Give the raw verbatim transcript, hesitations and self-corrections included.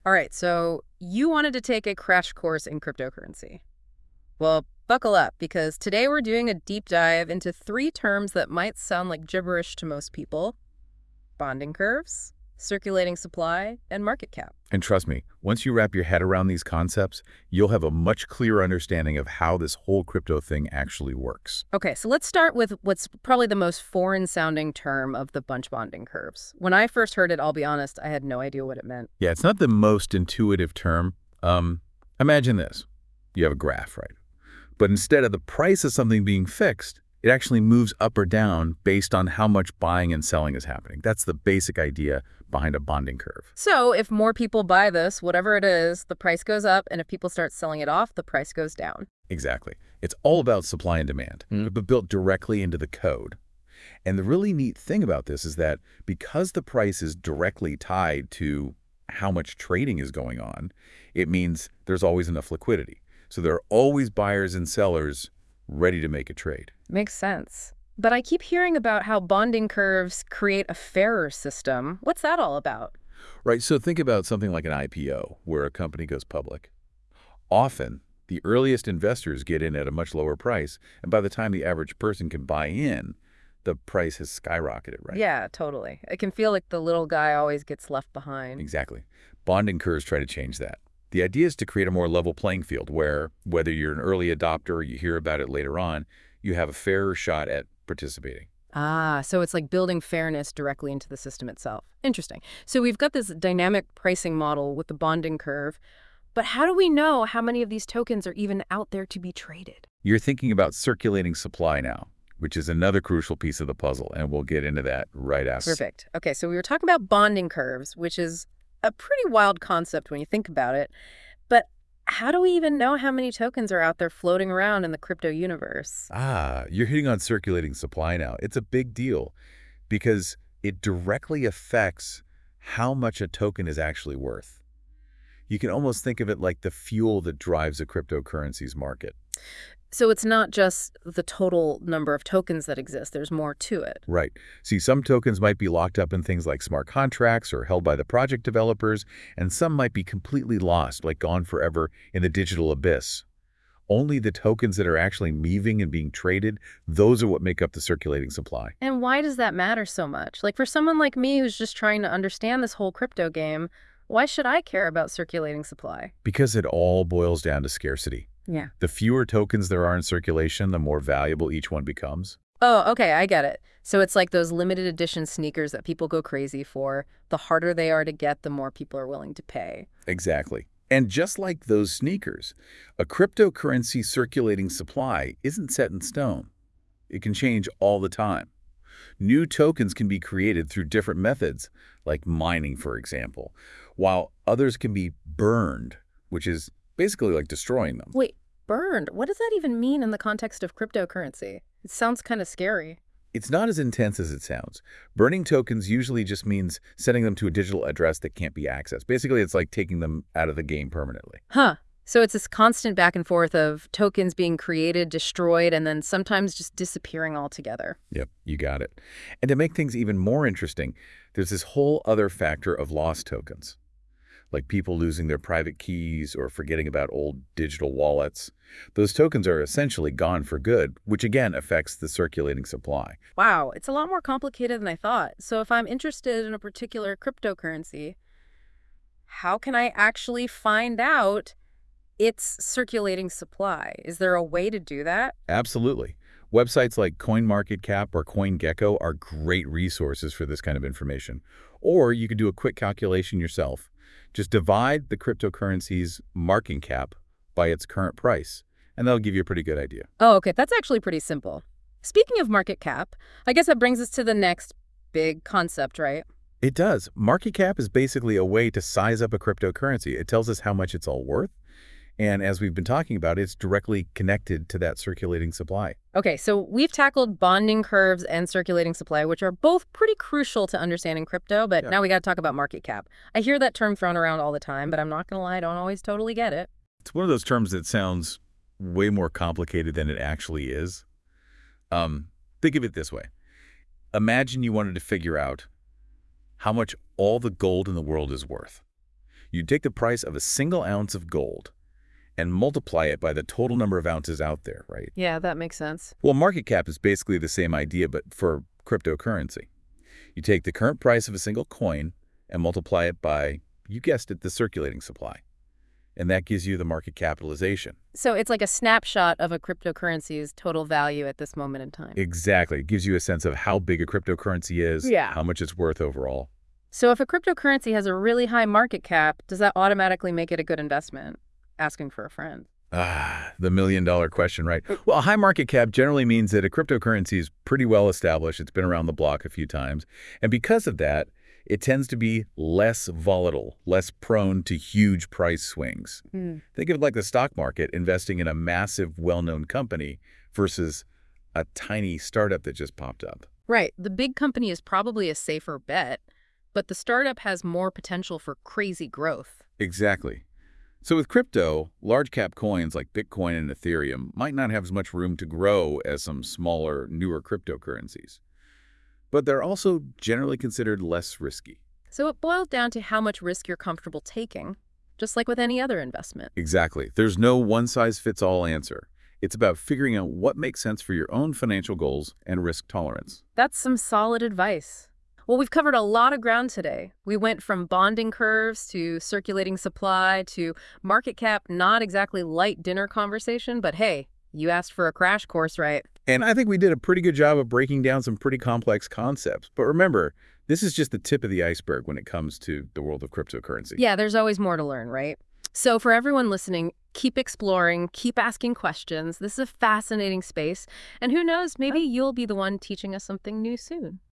All right, so you wanted to take a crash course in cryptocurrency. Well, buckle up because today we're doing a deep dive into three terms that might sound like gibberish to most people: bonding curves, circulating supply, and market cap. And trust me, once you wrap your head around these concepts, you'll have a much clearer understanding of how this whole crypto thing actually works. Okay, so let's start with what's probably the most foreign-sounding term of the bunch bonding curves. When I first heard it, I'll be honest, I had no idea what it meant. Yeah, it's not the most intuitive term. Um, imagine this. You have a graph, right? But instead of the price of something being fixed, it actually moves up or down based on how much buying and selling is happening. That's the basic idea behind a bonding curve. So if more people buy this, whatever it is, the price goes up, and if people start selling it off, the price goes down. Exactly. It's all about supply and demand, Mm. but built directly into the code. And the really neat thing about this is that because the price is directly tied to how much trading is going on, it means there's always enough liquidity. So there are always buyers and sellers ready to make a trade. Makes sense. But I keep hearing about how bonding curves create a fairer system. What's that all about? Right, so think about something like an I P O, where a company goes public. Often, the earliest investors get in at a much lower price, and by the time the average person can buy in, the price has skyrocketed, right? Yeah, totally. It can feel like the little guy always gets left behind. Exactly. Bonding curves try to change that. The idea is to create a more level playing field where, whether you're an early adopter or you hear about it later on, you have a fairer shot at participating. Ah, so it's like building fairness directly into the system itself. Interesting. So we've got this dynamic pricing model with the bonding curve, but how do we know how many of these tokens are even out there to be traded? You're thinking about circulating supply now, which is another crucial piece of the puzzle, and we'll get into that right after. Perfect. Okay, so we were talking about bonding curves, which is a pretty wild concept when you think about it. But how do we even know how many tokens are out there floating around in the crypto universe? Ah, you're hitting on circulating supply now. It's a big deal because it directly affects how much a token is actually worth. You can almost think of it like the fuel that drives a cryptocurrency's market. So it's not just the total number of tokens that exist. There's more to it. Right. See, some tokens might be locked up in things like smart contracts or held by the project developers, and some might be completely lost, like gone forever in the digital abyss. Only the tokens that are actually moving and being traded, those are what make up the circulating supply. And why does that matter so much? Like for someone like me who's just trying to understand this whole crypto game, why should I care about circulating supply? Because it all boils down to scarcity. Yeah. The fewer tokens there are in circulation, the more valuable each one becomes. Oh, okay, I get it. So it's like those limited edition sneakers that people go crazy for. The harder they are to get, the more people are willing to pay. Exactly. And just like those sneakers, a cryptocurrency circulating supply isn't set in stone. It can change all the time. New tokens can be created through different methods, like mining, for example, while others can be burned, which is basically like destroying them. Wait, burned? What does that even mean in the context of cryptocurrency? It sounds kind of scary. It's not as intense as it sounds. Burning tokens usually just means sending them to a digital address that can't be accessed. Basically, it's like taking them out of the game permanently. Huh. So it's this constant back and forth of tokens being created, destroyed, and then sometimes just disappearing altogether. Yep, you got it. And to make things even more interesting, there's this whole other factor of lost tokens, like people losing their private keys or forgetting about old digital wallets. Those tokens are essentially gone for good, which again affects the circulating supply. Wow, it's a lot more complicated than I thought. So if I'm interested in a particular cryptocurrency, how can I actually find out its circulating supply? Is there a way to do that? Absolutely. Websites like CoinMarketCap or CoinGecko are great resources for this kind of information. Or you could do a quick calculation yourself. Just divide the cryptocurrency's market cap by its current price, and that'll give you a pretty good idea. Oh, okay, that's actually pretty simple. Speaking of market cap, I guess that brings us to the next big concept, right? It does. Market cap is basically a way to size up a cryptocurrency. It tells us how much it's all worth. And as we've been talking about, it's directly connected to that circulating supply. Okay, so we've tackled bonding curves and circulating supply, which are both pretty crucial to understanding crypto, but Yeah. now we got to talk about market cap. I hear that term thrown around all the time, but I'm not going to lie, I don't always totally get it. It's one of those terms that sounds way more complicated than it actually is. Um, think of it this way. Imagine you wanted to figure out how much all the gold in the world is worth. You take the price of a single ounce of gold and multiply it by the total number of ounces out there, right? Yeah, that makes sense. Well, market cap is basically the same idea, but for cryptocurrency. You take the current price of a single coin and multiply it by, you guessed it, the circulating supply. And that gives you the market capitalization. So it's like a snapshot of a cryptocurrency's total value at this moment in time. Exactly. It gives you a sense of how big a cryptocurrency is, Yeah. how much it's worth overall. So if a cryptocurrency has a really high market cap, does that automatically make it a good investment? Asking for a friend. Ah, the million dollar question, right? Well, a high market cap generally means that a cryptocurrency is pretty well established. It's been around the block a few times. And because of that, it tends to be less volatile, less prone to huge price swings. Mm. Think of it like the stock market, investing in a massive, well-known company versus a tiny startup that just popped up. Right. The big company is probably a safer bet, but the startup has more potential for crazy growth. Exactly. So with crypto, large cap coins like Bitcoin and Ethereum might not have as much room to grow as some smaller, newer cryptocurrencies. But they're also generally considered less risky. So it boils down to how much risk you're comfortable taking, just like with any other investment. Exactly. There's no one-size-fits-all answer. It's about figuring out what makes sense for your own financial goals and risk tolerance. That's some solid advice. Well, we've covered a lot of ground today. We went from bonding curves to circulating supply to market cap, not exactly light dinner conversation, but hey, you asked for a crash course, right? And I think we did a pretty good job of breaking down some pretty complex concepts. But remember, this is just the tip of the iceberg when it comes to the world of cryptocurrency. Yeah, there's always more to learn, right? So for everyone listening, keep exploring, keep asking questions. This is a fascinating space. And who knows, maybe you'll be the one teaching us something new soon.